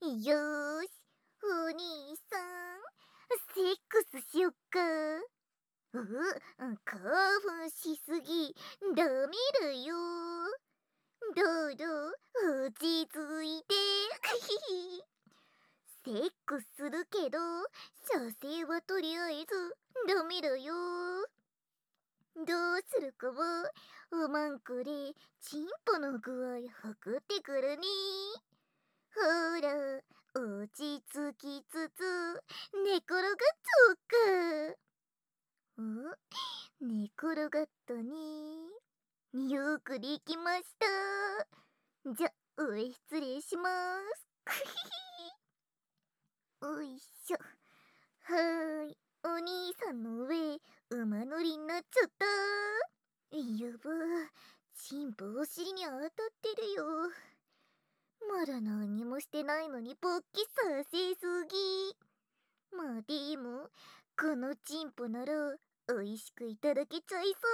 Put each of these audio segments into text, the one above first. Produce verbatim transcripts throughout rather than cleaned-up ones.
よーし、お兄さん、セックスしよっか。うう、興奮しすぎ、ダメだよ。どうぞ、落ち着いて。セックスするけど、射精はとりあえず、ダメだよ。どうするかは、おまんこで、チンポの具合測ってくるね。ほら、落ち着きつつ、寝転がっちゃおうか。ん寝転がったね。よくできました。じゃ、上失礼します。おいしょ。はーい。お兄さんの上、馬乗りになっちゃった。やば。チンポお尻に当たってるよ。まだ何もしてないのに勃起させすぎ。まあでも、このチンポなら美味しくいただけちゃいそう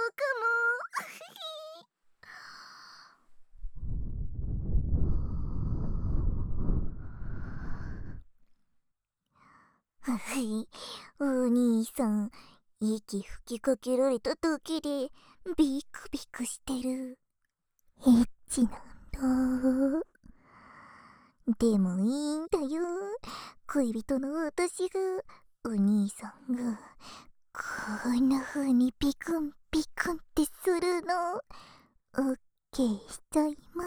かも。はい、お兄さん、息吹きかけられただけでビクビクしてる。エッチなんだ。でもいいんだよ。恋人の私が、お兄さんが、こんな風にピクンピクンってするの、オッケーしちゃいます。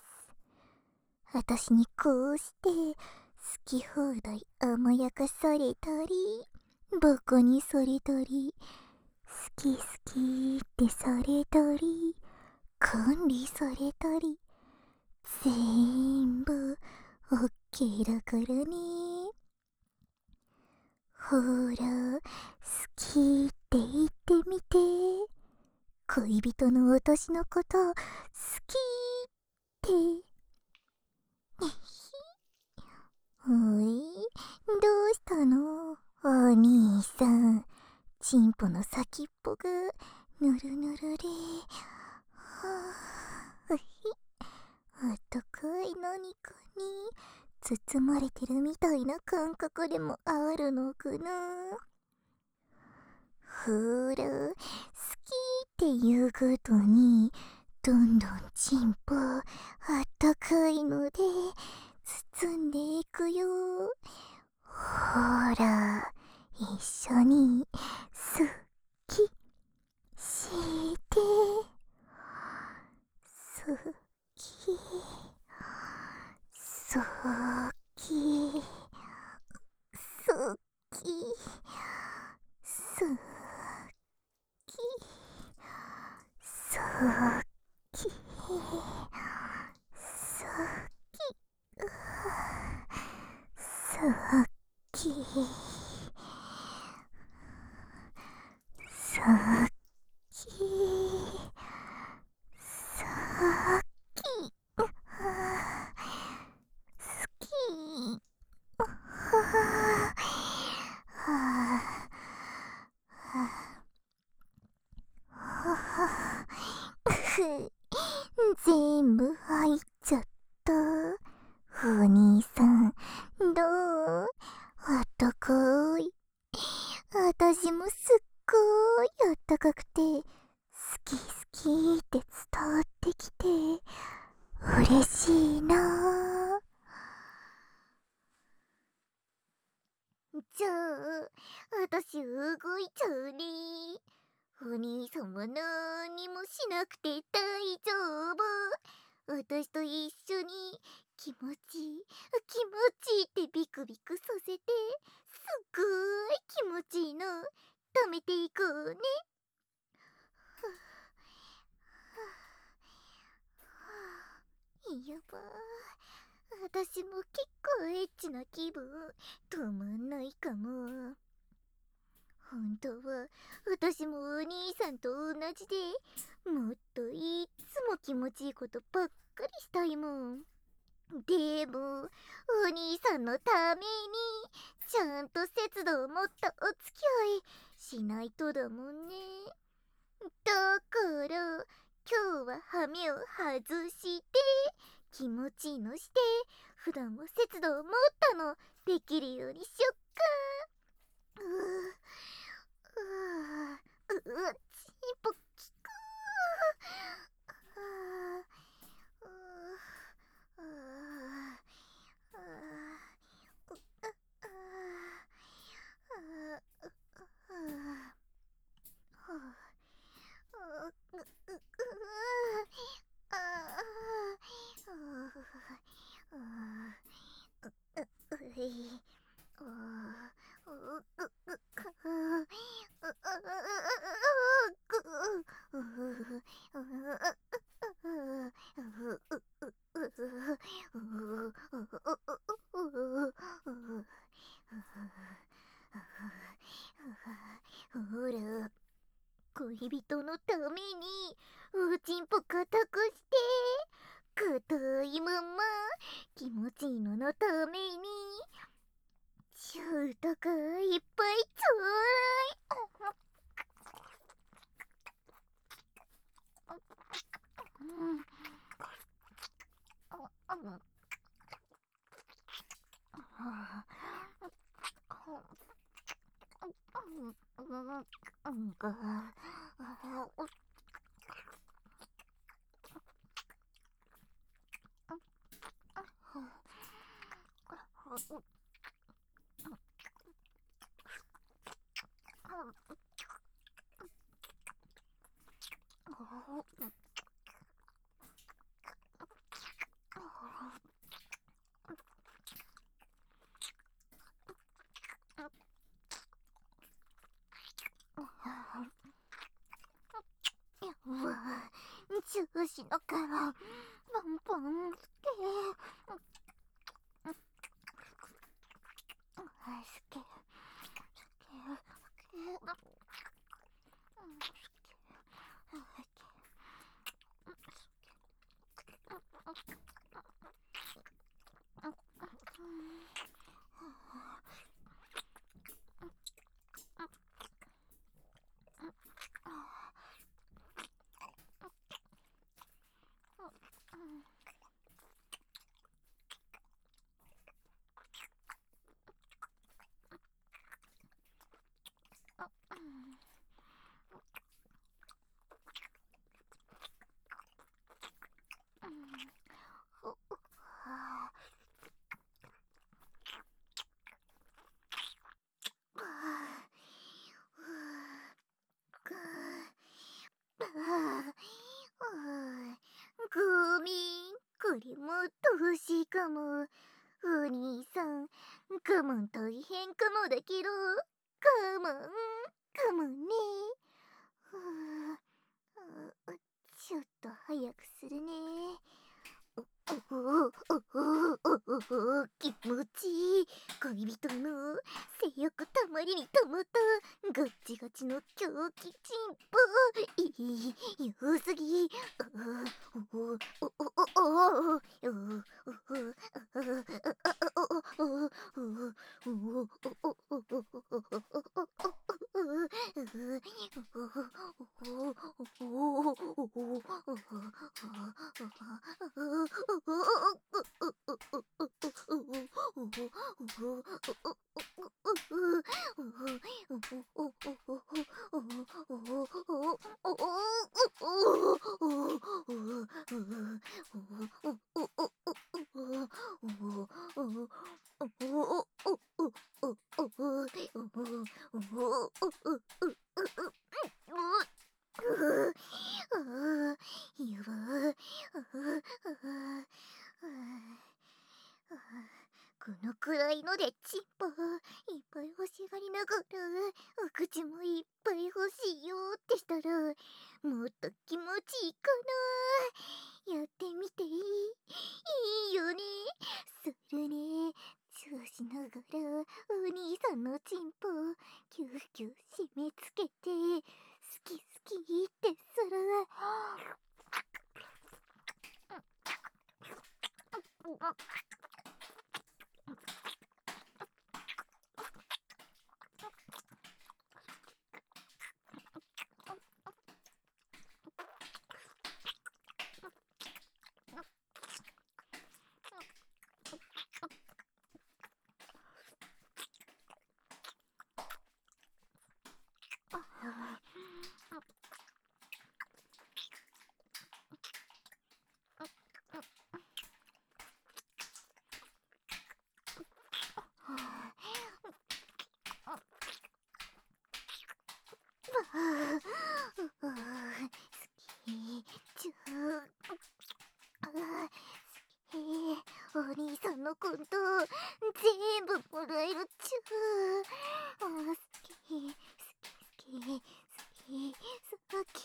私にこうして、好き放題甘やかされたり、バカにされたり、好き好きってされたり、管理されたり、全部オッケーだからね。ほら、好きって言ってみて。恋人の私のこと好きって。おい、どうしたのお兄さん。チンポの先っぽがぬるぬるで、はぁ、あったかい何かに包まれてるみたいな感覚でもあるのかな。ほら、好きって言うごとに、どんどんチンポあったかいので包んでいくよ。ほら、一緒に好きして好き好き好き好き好き好き好きさっき好き全部入っちゃった。お兄さんどうあったかい。私もすっごいあったかくて好き好きって伝わってきて嬉しいな。じゃあ私動いちゃうね。お兄さんは何にもしなくて大丈夫。私と一緒に気持ちいい気持ちいいってビクビクさせてすっごい気持ちいいの貯めていこうね。やばー、私も結構エッチな気分止まんないかも。本当は私もお兄さんと同じでもっといっつも気持ちいいことばっかりしたいもん。でもお兄さんのためにちゃんと節度を持ったお付き合いしないとだもんね。だから今日は羽目を外して気持ちいいのして、普段は節度を持ったのできるようにしよっか。うううううちんぽきくううううほら、恋人のためにおちんぽ固くして硬いまま気持ちいいののためにシュートがいっぱいちょうだい。調子のからポンポンつけすけすけすごめん、これもっと欲しいかも。お兄さん、我慢大変かもだけど、我慢、我慢ね。ちょっと早くするね。おおおおおお気持ちいい。恋人の性欲たまりにたまったガッチガチの狂気チンポ。いい、良すぎ。おおおおおおおおこのくらいのでチンポいっぱい欲しがりながらお口もいっぱい欲しいよってしたらもっと気持ちいいかな。やってみていい？いいよね。それね、そうしながらお兄さんのチンポキューキュー締め付けて好き好きってする。 お兄さんのコント全部もらえるっちゅう。あー、好き好き好き好き好き。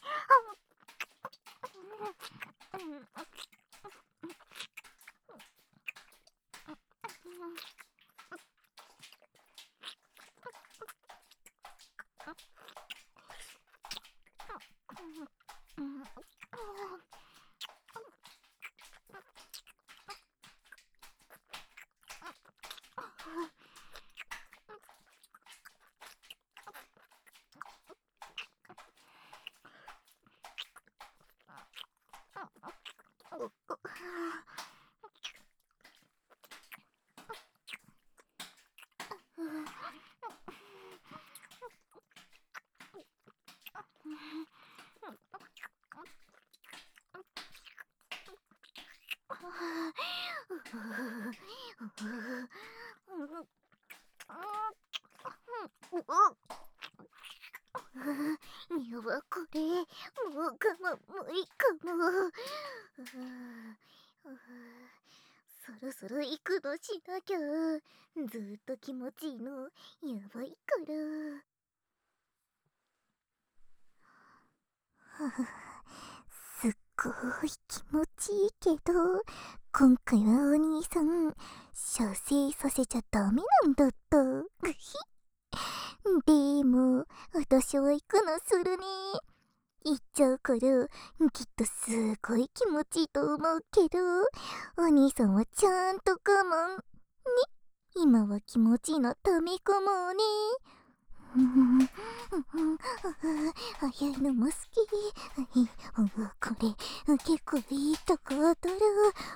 やば、これもう我慢無理かも。そろそろ行くのしなきゃ。ずーっと気持ちいいのやばいから。すっごい気持ちいいけど、今回はお兄さん射精させちゃダメなんだった。でも私は行くのするね。行っちゃうからきっとすごい気持ちいいと思うけど、お兄さんはちゃんと我慢ね。今は気持ちいいの溜め込もうね。早いのも好き。これ結構いいとこ当たる。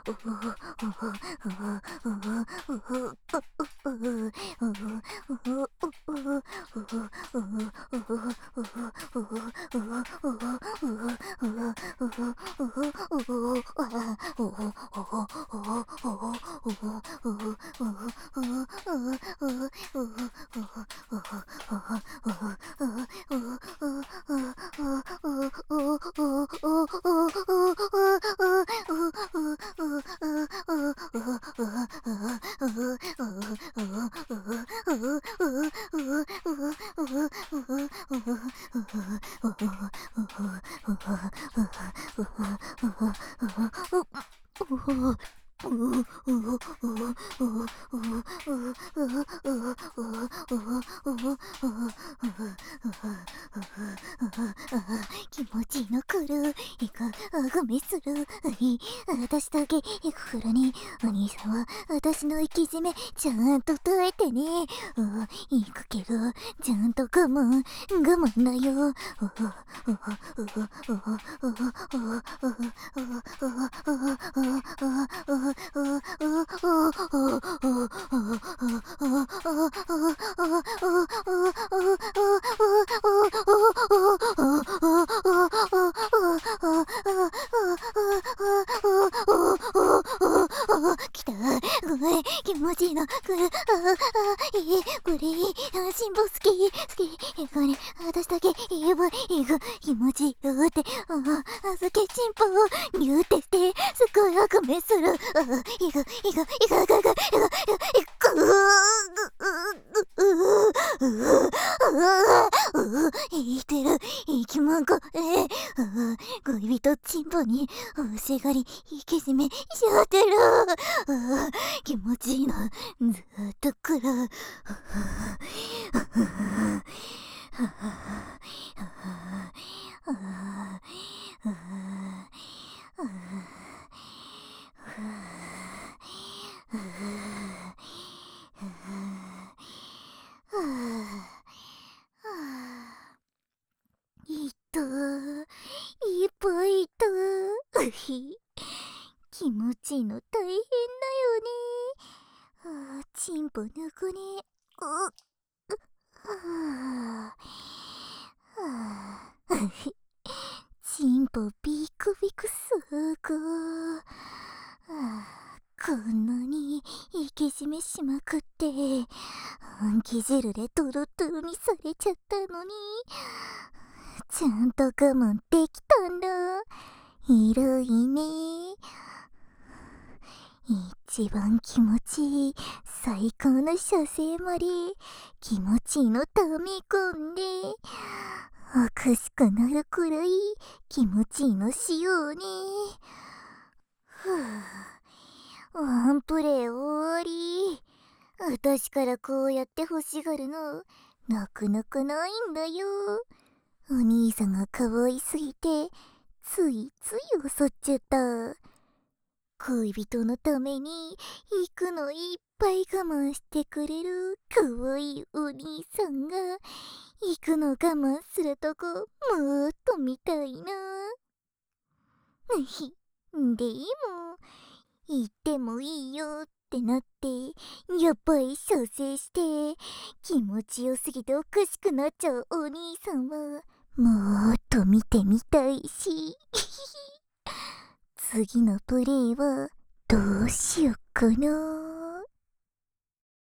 気持ちいいの来る。いく、あがめする。私だけ行くからね。お兄さんは私の生き締めちゃんと耐えてね。行くけどちゃんと我慢我慢だよ。来た。ごめん、気持ちいいの。これ、ああ、いい、これいい。辛抱好き、好き。これ、私だけ、やばい、いく、気持ちいいよって、ああ、すけチンポを、ギューってして、すごい悪夢する。ああ、いく、いく、いく、いく、いく、いく、いく、いく、生きてる、生きまんこ、えー、恋人チンポに、おしがり、生き締め、しちゃってる。気持ちいいの、ずーっと来る。いったいっぱいいた。気持ちいいの大変だよね。あ、チンポ抜くね。うはあはあチンポビクビクすぐ。こんなに生き締めしまくって本気汁でトロトロにされちゃったのに、ちゃんと我慢できたんだ。いるいね。いっ一番気持ちいい最高の射精まで気持ちいいの溜め込んで、おかしくなるくらい気持ちいいのしようね。ふぅ、ワンプレイ終わり。私からこうやって欲しがるのなかなかないんだよ。お兄さんが可愛すぎてついつい襲っちゃった。恋人のために行くのいっぱい我慢してくれる可愛いお兄さんが行くの我慢するとこもっと見たいな。でも行ってもいいよってなってやっぱり射精して気持ちよすぎておかしくなっちゃうお兄さんはもっと見てみたいし次のプレイはどうしよっかな。